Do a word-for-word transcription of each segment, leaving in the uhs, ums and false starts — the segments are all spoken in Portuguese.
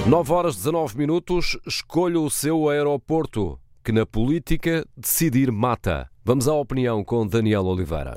nove horas dezanove minutos, escolha o seu aeroporto, que na política decidir mata. Vamos à opinião com Daniel Oliveira.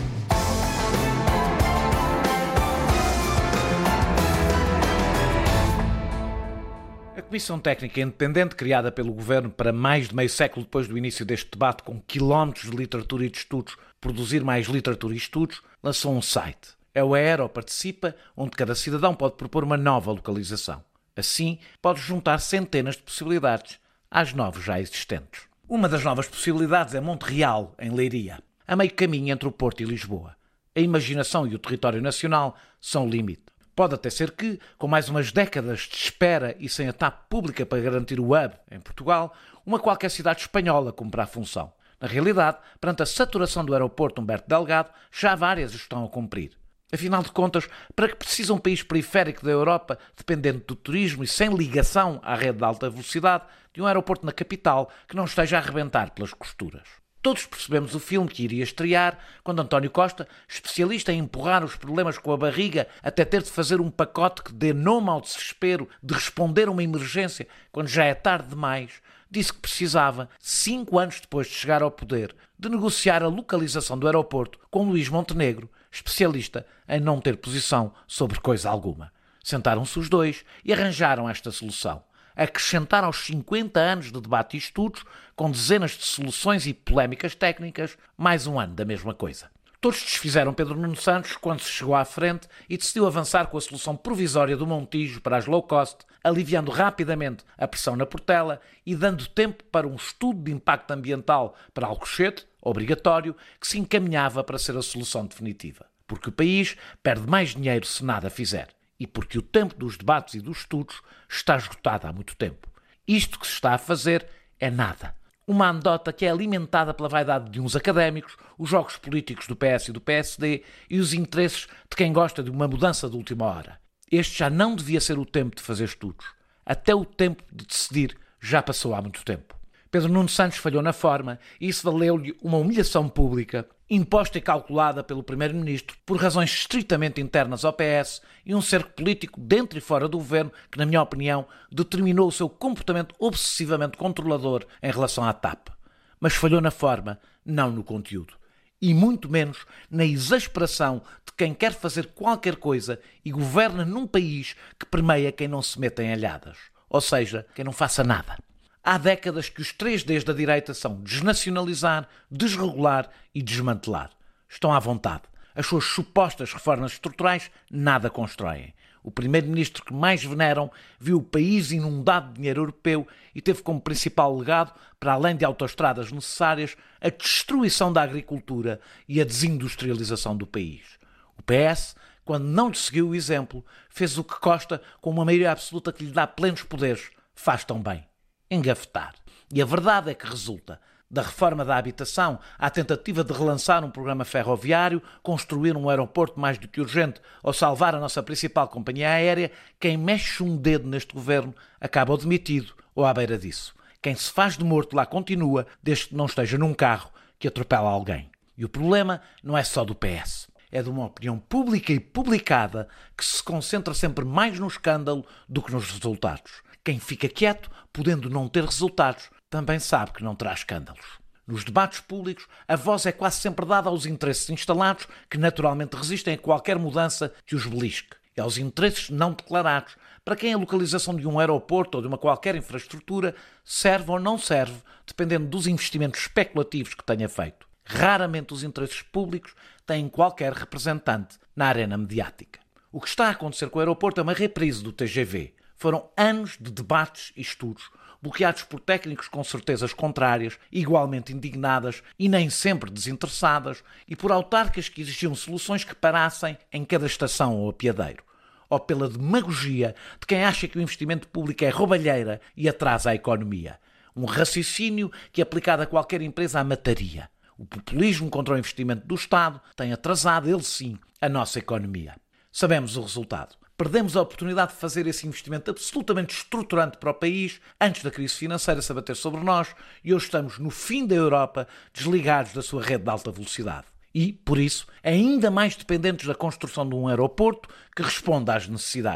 A Comissão Técnica Independente, criada pelo Governo para mais de meio século depois do início deste debate, com quilómetros de literatura e de estudos, produzir mais literatura e estudos, lançou um site. É o Aeroparticipa, onde cada cidadão pode propor uma nova localização. Assim, pode juntar centenas de possibilidades às nove já existentes. Uma das novas possibilidades é Monte Real, em Leiria, a meio caminho entre o Porto e Lisboa. A imaginação e o território nacional são o limite. Pode até ser que, com mais umas décadas de espera e sem a T A P pública para garantir o hub em Portugal, uma qualquer cidade espanhola cumpra a função. Na realidade, perante a saturação do aeroporto Humberto Delgado, já várias estão a cumprir. Afinal de contas, para que precisa um país periférico da Europa, dependente do turismo e sem ligação à rede de alta velocidade, de um aeroporto na capital que não esteja a arrebentar pelas costuras? Todos percebemos o filme que iria estrear quando António Costa, especialista em empurrar os problemas com a barriga até ter de fazer um pacote que dê nome ao desespero de responder a uma emergência quando já é tarde demais, disse que precisava, cinco anos depois de chegar ao poder, de negociar a localização do aeroporto com Luís Montenegro, especialista em não ter posição sobre coisa alguma. Sentaram-se os dois e arranjaram esta solução. Acrescentaram aos cinquenta anos de debate e estudos, com dezenas de soluções e polémicas técnicas, mais um ano da mesma coisa. Todos desfizeram Pedro Nuno Santos quando se chegou à frente e decidiu avançar com a solução provisória do Montijo para as low cost, aliviando rapidamente a pressão na Portela e dando tempo para um estudo de impacto ambiental para Alcochete, obrigatório, que se encaminhava para ser a solução definitiva. Porque o país perde mais dinheiro se nada fizer. E porque o tempo dos debates e dos estudos está esgotado há muito tempo. Isto que se está a fazer é nada. Uma anedota que é alimentada pela vaidade de uns académicos, os jogos políticos do P S e do P S D e os interesses de quem gosta de uma mudança de última hora. Este já não devia ser o tempo de fazer estudos. Até o tempo de decidir já passou há muito tempo. Pedro Nuno Santos falhou na forma e isso valeu-lhe uma humilhação pública imposta e calculada pelo Primeiro-Ministro por razões estritamente internas ao P S e um cerco político dentro e fora do governo que, na minha opinião, determinou o seu comportamento obsessivamente controlador em relação à T A P. Mas falhou na forma, não no conteúdo. E muito menos na exasperação de quem quer fazer qualquer coisa e governa num país que permeia quem não se meta em alhadas. Ou seja, quem não faça nada. Há décadas que os três Ds da direita são desnacionalizar, desregular e desmantelar. Estão à vontade. As suas supostas reformas estruturais nada constroem. O primeiro-ministro que mais veneram viu o país inundado de dinheiro europeu e teve como principal legado, para além de autoestradas necessárias, a destruição da agricultura e a desindustrialização do país. O P S, quando não lhe seguiu o exemplo, fez o que Costa, com uma maioria absoluta que lhe dá plenos poderes, faz tão bem. Engafetar. E a verdade é que resulta. Da reforma da habitação à tentativa de relançar um programa ferroviário, construir um aeroporto mais do que urgente ou salvar a nossa principal companhia aérea, quem mexe um dedo neste governo acaba ou demitido ou à beira disso. Quem se faz de morto lá continua, desde que não esteja num carro que atropela alguém. E o problema não é só do P S. É de uma opinião pública e publicada que se concentra sempre mais no escândalo do que nos resultados. Quem fica quieto, podendo não ter resultados, também sabe que não terá escândalos. Nos debates públicos, a voz é quase sempre dada aos interesses instalados que naturalmente resistem a qualquer mudança que os belisque. E aos interesses não declarados, para quem a localização de um aeroporto ou de uma qualquer infraestrutura serve ou não serve, dependendo dos investimentos especulativos que tenha feito. Raramente os interesses públicos têm qualquer representante na arena mediática. O que está a acontecer com o aeroporto é uma reprise do T G V. Foram anos de debates e estudos, bloqueados por técnicos com certezas contrárias, igualmente indignadas e nem sempre desinteressadas, e por autarcas que exigiam soluções que parassem em cada estação ou apiadeiro. Ou pela demagogia de quem acha que o investimento público é roubalheira e atrasa a economia. Um raciocínio que, aplicado a qualquer empresa, a mataria. O populismo contra o investimento do Estado tem atrasado, ele sim, a nossa economia. Sabemos o resultado. Perdemos a oportunidade de fazer esse investimento absolutamente estruturante para o país antes da crise financeira se abater sobre nós e hoje estamos no fim da Europa desligados da sua rede de alta velocidade. E, por isso, ainda mais dependentes da construção de um aeroporto que responda às necessidades.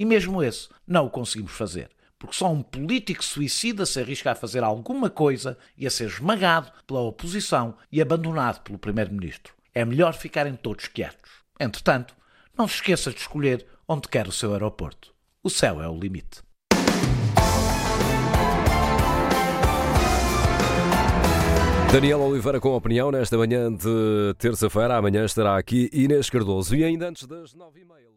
E mesmo esse não o conseguimos fazer. Porque só um político suicida se arrisca a fazer alguma coisa e a ser esmagado pela oposição e abandonado pelo primeiro-ministro. É melhor ficarem todos quietos. Entretanto, não se esqueça de escolher onde quer o seu aeroporto. O céu é o limite. Daniel Oliveira com a opinião nesta manhã de terça-feira. Amanhã estará aqui Inês Cardoso. E ainda antes das nove e meia.